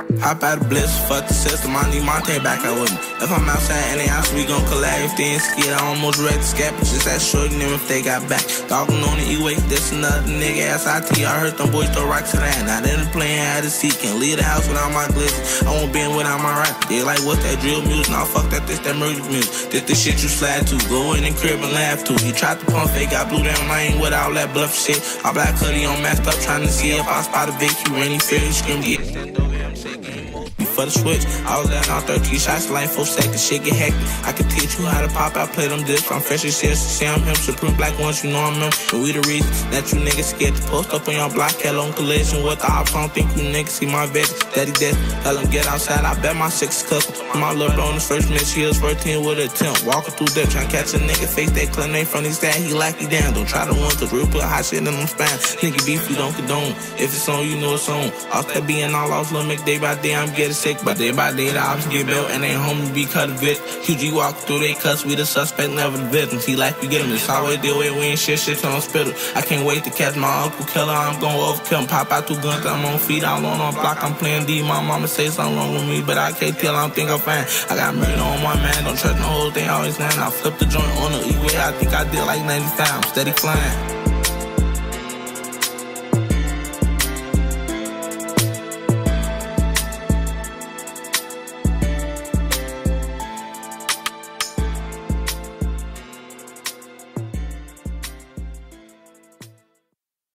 Hop out of bliss, fuck the system, I need Monte back out with me. If I'm outside any house, we gon' collab. If they ain't scared, I almost ready to scap it. Just ask shorty them if they got back. Talking on the E-way, this another nigga SIT. I heard them boys throw rocks to that. Now they done playing out of seat. Can't leave the house without my glizzy. I won't bend without my rap. They like, what's that drill music? Nah, fuck that, this that murder music. This the shit you slide to. Go in the crib and laugh to. He tried to pump fake, got blue down lane with all that bluff shit. All black hoodie on masked up, trying to see if I spot a Vic. You rainy, fair, you scream, get for the switch, I was at on 13 shots, like 4 seconds, shit get hectic. I can teach you how to pop out, play them discs. I'm fresh as shit, see I'm him, supreme black ones, you know I'm him. And we the reason that you niggas scared to post up on your block, hell on collision with the ops. I don't think you niggas see my veg, steady death. Tell them get outside, I bet my 6 custom. My little bro on the first miss, he was 14 with a 10. Walking through there, trying to catch a nigga face that clean name from his dad, he like he down. Don't try to run, cause real put hot shit in them spine. Nigga beef, you don't condone. If it's on, you know it's on. Off that being all off, little Mick, day by day, I'm getting sick, but day by day, the ops get built and they homie be cut a bit. QG walk through they cuss, we the suspect, never the victim. See like we get him, it's always the way we ain't shit on spittle. I can't wait to catch my uncle killer, I'm gon' overkill him. Pop out 2 guns, I'm on feet, I'm on block, I'm playing D. My mama say something wrong with me, but I can't tell, I don't think I'm fine. I got murder on my man, don't trust the whole thing, always land. I flip the joint on the E-way, I think I did like 95, I'm steady flying.